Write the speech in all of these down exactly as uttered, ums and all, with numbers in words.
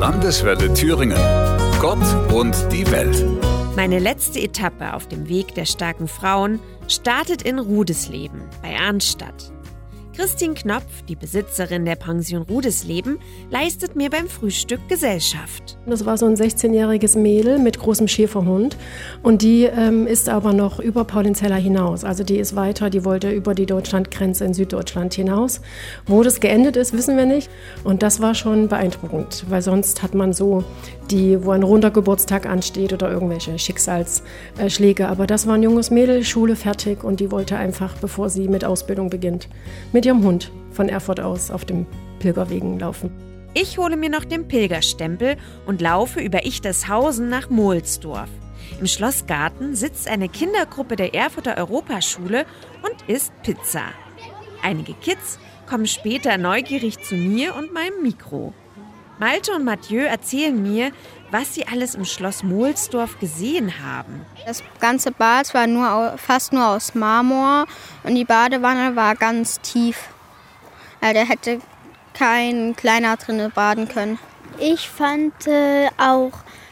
Landeswelle Thüringen. Gott und die Welt. Meine letzte Etappe auf dem Weg der starken Frauen startet in Rudesleben bei Arnstadt. Christine Knopf, die Besitzerin der Pension Rudesleben, leistet mir beim Frühstück Gesellschaft. Das war so ein sechzehnjähriges Mädel mit großem Schäferhund und die ähm, ist aber noch über Paulinzella hinaus. Also die ist weiter, die wollte über die Deutschlandgrenze in Süddeutschland hinaus. Wo das geendet ist, wissen wir nicht. Und das war schon beeindruckend, weil sonst hat man so die, wo ein runder Geburtstag ansteht oder irgendwelche Schicksalsschläge. Aber das war ein junges Mädel, Schule fertig und die wollte einfach, bevor sie mit Ausbildung beginnt, mit ihrem Hund von Erfurt aus auf dem Pilgerwegen laufen. Ich hole mir noch den Pilgerstempel und laufe über Ichtershausen nach Mohlsdorf. Im Schlossgarten sitzt eine Kindergruppe der Erfurter Europaschule und isst Pizza. Einige Kids kommen später neugierig zu mir und meinem Mikro. Malte und Mathieu erzählen mir, was sie alles im Schloss Mohlsdorf gesehen haben. Das ganze Bad war nur, fast nur aus Marmor und die Badewanne war ganz tief. Also da hätte kein Kleiner drin baden können. Ich fand äh, auch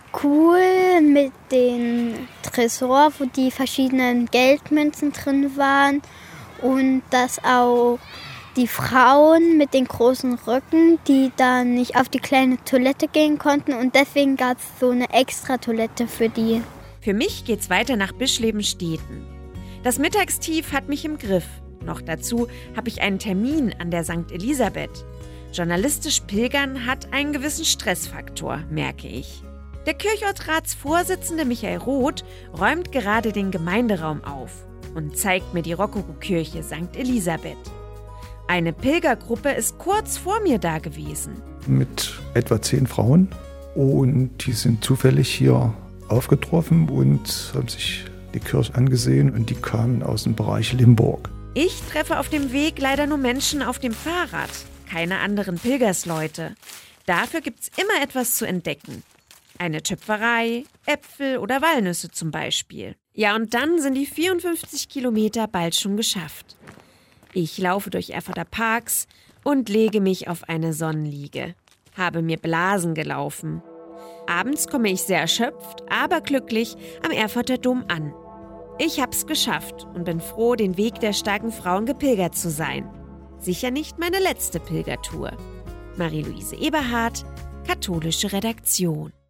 cool mit dem Tresor, wo die verschiedenen Geldmünzen drin waren und dass auch die Frauen mit den großen Rücken, die dann nicht auf die kleine Toilette gehen konnten und deswegen gab es so eine extra Toilette für die. Für mich geht's weiter nach Bischleben-Steten. Das Mittagstief hat mich im Griff. Noch dazu habe ich einen Termin an der Sankt Elisabeth. Journalistisch pilgern hat einen gewissen Stressfaktor, merke ich. Der Kirchortratsvorsitzende Michael Roth räumt gerade den Gemeinderaum auf und zeigt mir die Rokoko-Kirche Sankt Elisabeth. Eine Pilgergruppe ist kurz vor mir da gewesen. Mit etwa zehn Frauen und die sind zufällig hier aufgetroffen und haben sich die Kirche angesehen und die kamen aus dem Bereich Limburg. Ich treffe auf dem Weg leider nur Menschen auf dem Fahrrad, keine anderen Pilgersleute. Dafür gibt's immer etwas zu entdecken. Eine Töpferei, Äpfel oder Walnüsse zum Beispiel. Ja, und dann sind die vierundfünfzig Kilometer bald schon geschafft. Ich laufe durch Erfurter Parks und lege mich auf eine Sonnenliege. Habe mir Blasen gelaufen. Abends komme ich sehr erschöpft, aber glücklich am Erfurter Dom an. Ich hab's geschafft und bin froh, den Weg der starken Frauen gepilgert zu sein. Sicher nicht meine letzte Pilgertour. Marie-Louise Eberhardt, Katholische Redaktion.